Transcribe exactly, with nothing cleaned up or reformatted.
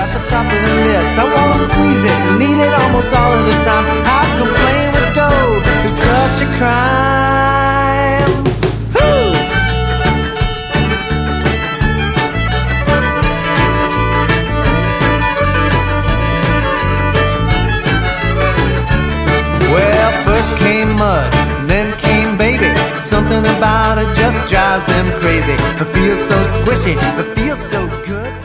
at the top of the list. I wanna squeeze it and eat it almost all of the time. How come playing with dough is such a crime? Woo! Well, first came mud, then came baby. Something about it just drives them crazy. It feels so squishy, it feels so good.